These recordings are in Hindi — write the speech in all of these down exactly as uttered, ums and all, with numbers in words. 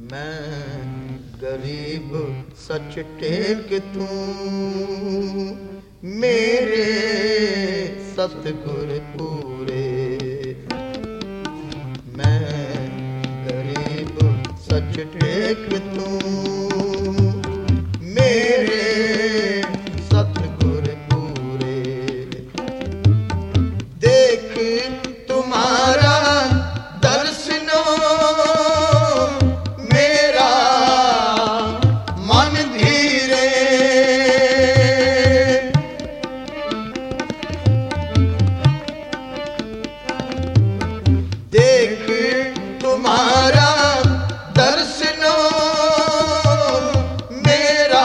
मैं गरीब सच टेक तू मेरे सतगुर पूरे। मैं गरीब सच टेक तू मेरे सतगुर पूरे। देख तुम्हारा दर्शनो मेरा मन धीरे। देख तुम्हारा दर्शनो मेरा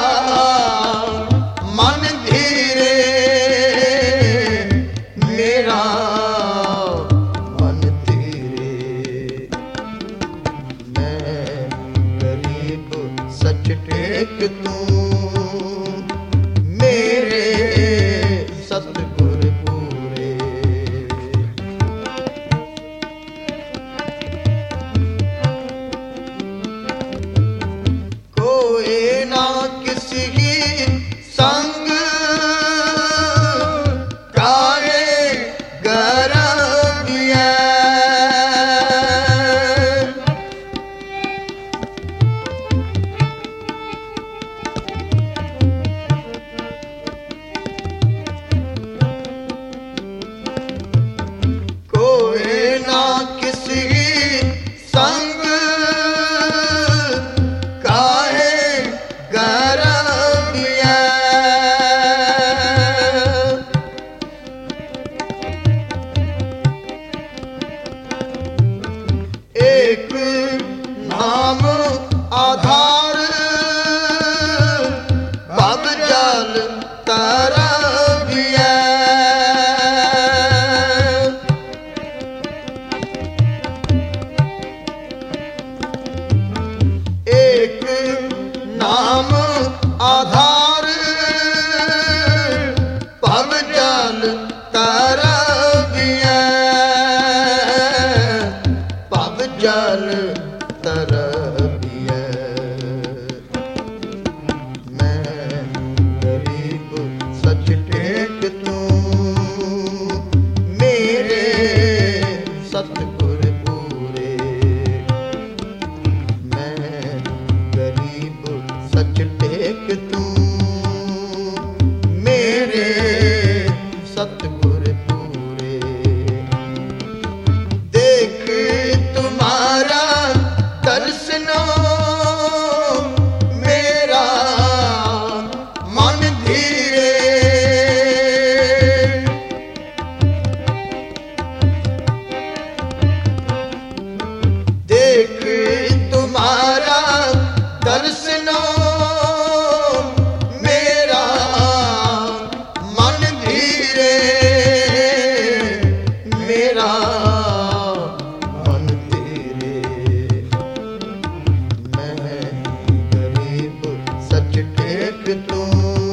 मन धीरे। मेरा मन धीरे। मैं गरीब सच टेक तू मेरे सतगुर पूरे। कोई ना किसी की संग काहे गरबिया। कोई ना किसी संग काहे गरबिया। एक नाम आधार भव जल तरबिया। एक नाम आधार भव जल तरबिया। भव जल तरबिया। मैं गरीब सच टेक तू मेरे सतगुर पूरे। मैं गरीब सच टेक तू मेरे सतगुर पूरे। देख तुम्हारा दर्शनो मेरा मन धीरे। देख तुम्हारा दर्शनो मेरा मन धीरे। मेरा मन धीरे। मैं गरीब सच टेक तू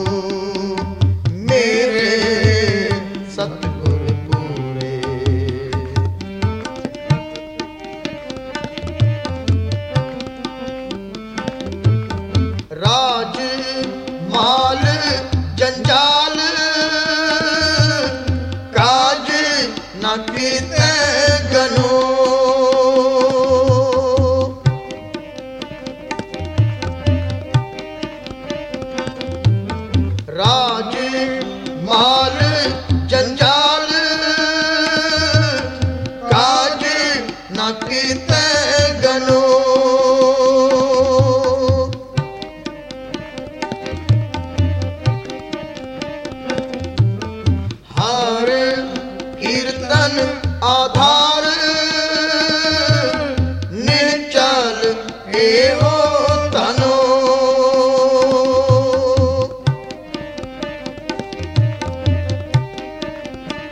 मेरे सतगुर पूरे। राज माल जंजाल काज न कीते गनो। राज माल जंजाल काज न कीते गनो। हर कीर्तन आधार निचल एवो तनो।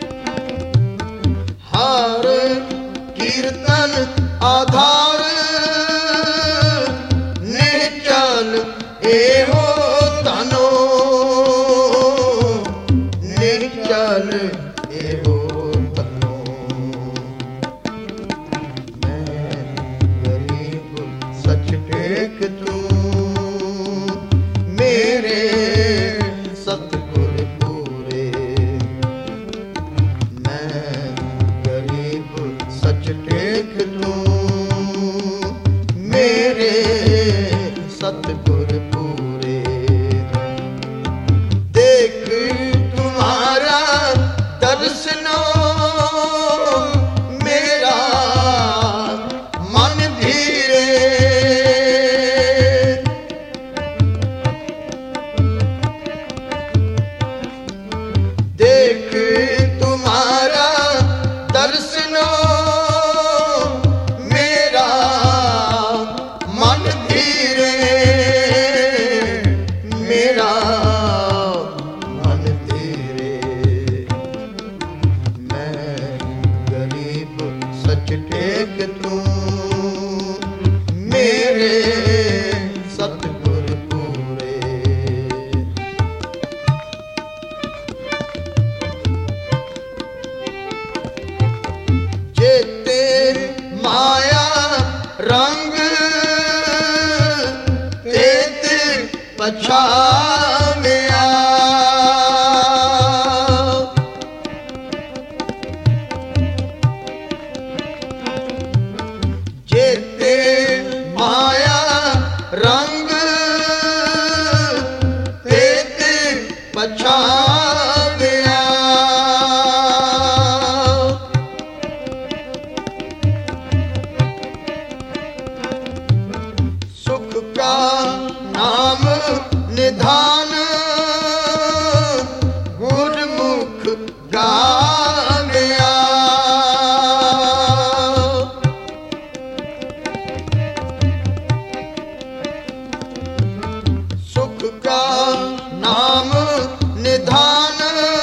हर कीर्तन आधार टेक तू मेरे सतगुर पूरे। मैं गरीब सच टेक तू मेरे सतगुर पूरे। देख तुम्हारा दर्शनो मेरा मन धीरे। देख तुम्हारा दर्शनो मेरा मन धीरे। मेरा मन धीरे। मैं गरीब सच टेक तू मेरे सतगुर पूरे। जेते माया रंग तेते पछाव्या। जेते माया रंग तेते पछाव्या। सुख का नाम निधान गुरमुख गाव्या। सुख का नाम निधान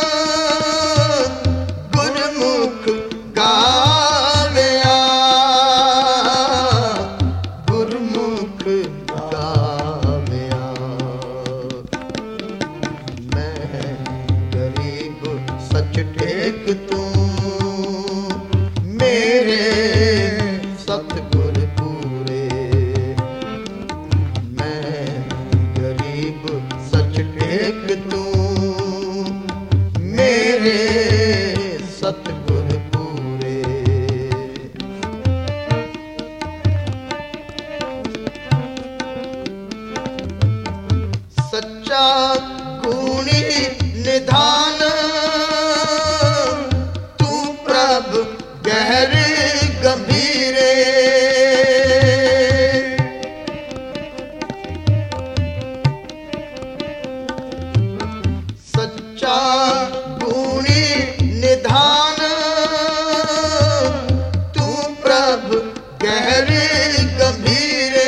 गुरमुख गाव्या। गुरमुख गाव्या। मैं गरीब सच टेक तू मेरे सतगुर पूरे। मैं गरीब सच टेक तू मेरे सतगुर पूरे। सच्चा गुणी निधान तू प्रभ गहर गंभीरे। सच्चा गुणी निधान तू प्रभ गहर गंभीरे।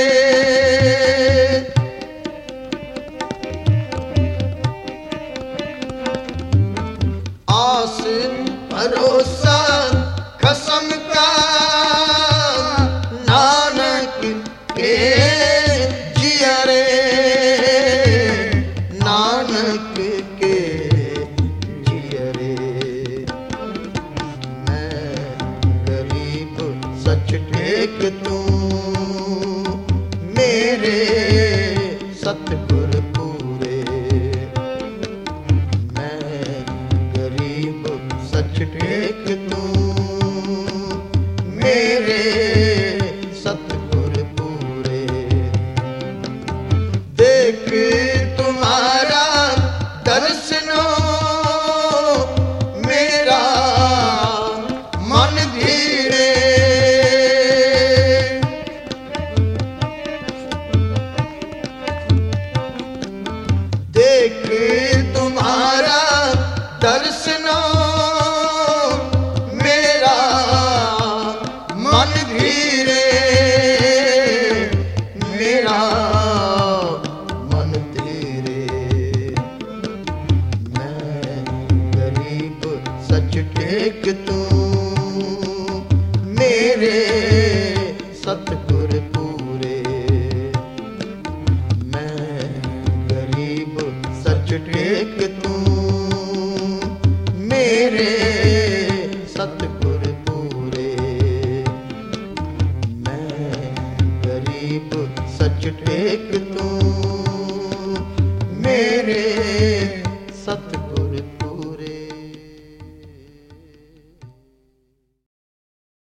आस भरोसा कसम का नानक के जियरे। नानक के जियरे। मैं गरीब सच टेक तू मेरे सतगुर पूरे। मैं गरीब सच टेक तू मेरे सतगुर पूरे। देख तुम्हारा दर्शनो मेरा मन धीरे। सच टेक तू मेरे सत